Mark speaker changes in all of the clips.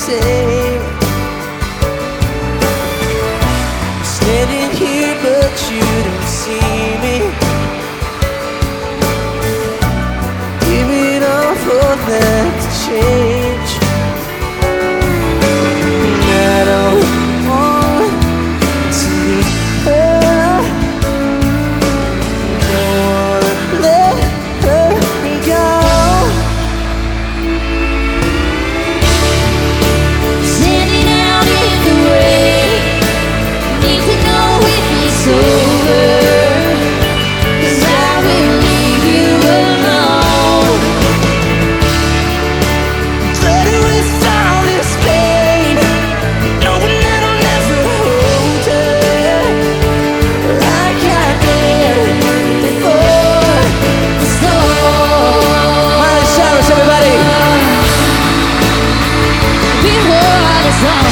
Speaker 1: same. I'm standing here but you don't see me, giving all for that to change. And I don't want to leave her, don't wanna let her go.
Speaker 2: Standing out in the rain, need to know if it's over, 'cause I will leave you alone.
Speaker 1: Flooded with all this pain, knowing that I'll never hold her like I did before the storm. Miley Cyrus, everybody!
Speaker 2: Before the storm.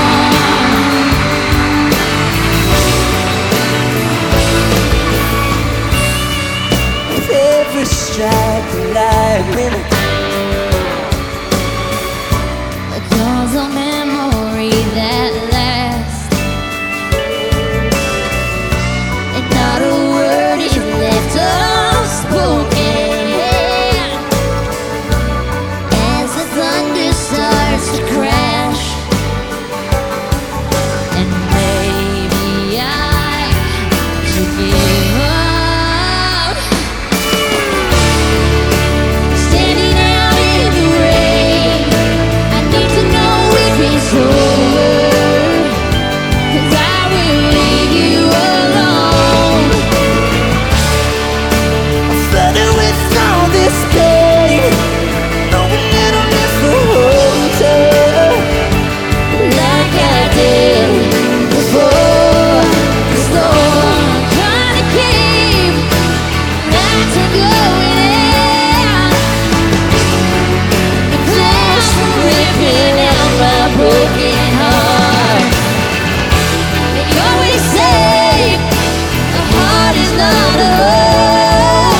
Speaker 1: With every strike of lightning,
Speaker 2: Cause a memory that lasts, and not a word is left unspoken. As the thunder starts to crash, and maybe I should give up. Standing out in the rain, I need to know if it's over, 'cause I will leave you alone.
Speaker 1: flooded with all this pain, knowing that I'll never hold her
Speaker 2: Like I did before the storm. Trying to keep nights from going out, the flash from ripping out my broken heart. They always say a heart is not alone,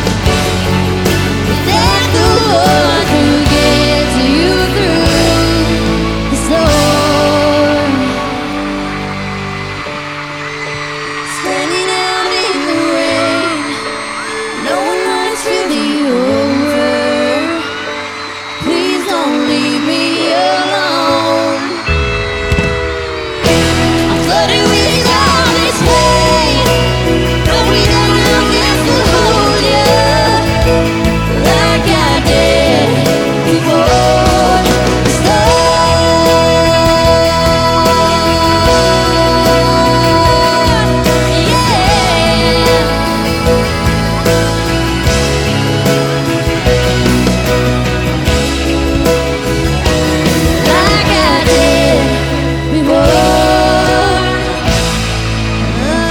Speaker 2: that the one who gets you through the storm. Standing out in the rain, knowing that it's really over. Please don't leave me alone. I'm flooded with all this pain, knowing that I'll never hold you like I did before the storm. Yeah. Like I did before the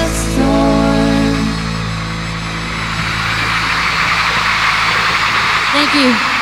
Speaker 2: storm. Thank you.